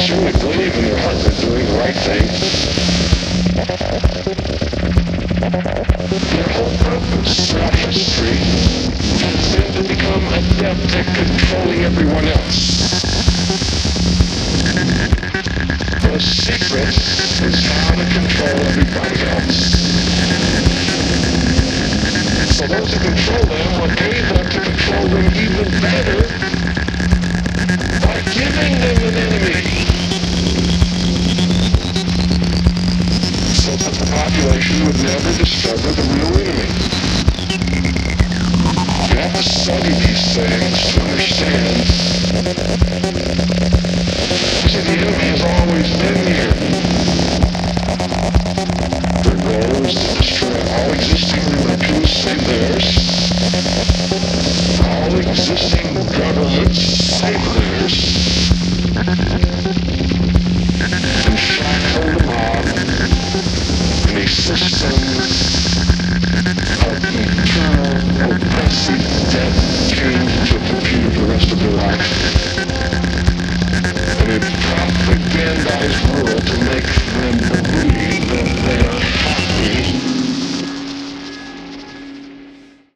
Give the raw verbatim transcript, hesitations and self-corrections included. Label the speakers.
Speaker 1: certainly believe in their heart they're doing the right thing. Their whole purpose throughout history has been to become adept at controlling everyone else. The secret is how to control everybody else. So those who control them are able to control them even better by giving them an enemy. So that the population would never discover the real enemy. You have to study these things to understand. See, the enemy has always been here. Their goal is to destroy all existing religions, save theirs. All existing governments, save theirs. And shackle them all in a system